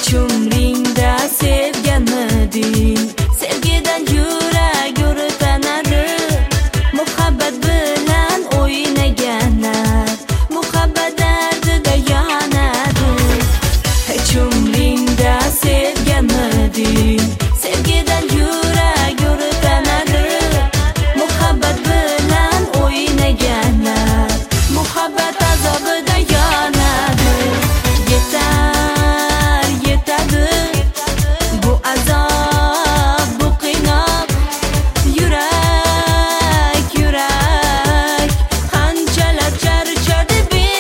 Hech umringda sevganmiding? Sevgidan yurak o'rtanadi. Muhabbat bilan o'ynaganlar muhabbat dardida yonadi. Hech umringda sevganmiding? Sevgidan yurak o'rtanadi. Muhabbat bilan o'ynaganlar muhabbat azobida yonadi. Yetadi bu azob, bu qiynoq. Yurak qanchalar charchadi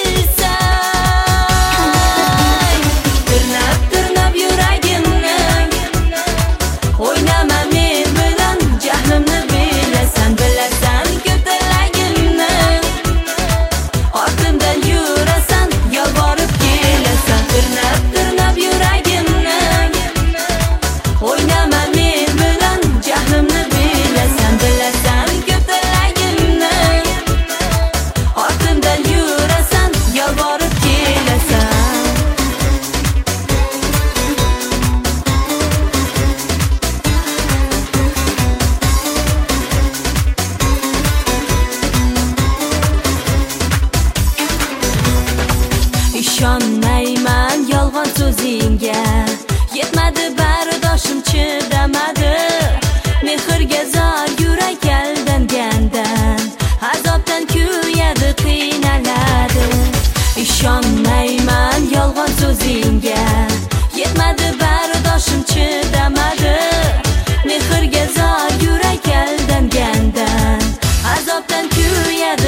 bilsang. Tirnab yuragimni o'ynama men bilan, jahlimni bilasan ko'tilagimni. Ortimdan yurasan, yolvorib kelasan. Tirnab yuragimni o'ynama men bilan, jahlimni bilasan ko'tilagimni. Ortimdan yurasan, yolvorib kelasan. Ishonmayman yolg'on so'zingga, yetmadi bardoshim chidamadi. Mehrga zor yurak aldangandan, azobdan kuyadi qiynaladi. Ishonmayman yolg'on so'zingga, yetmadi bardoshim chidamadi. Mehrga zor yurak aldangandan, azobdan kuyadi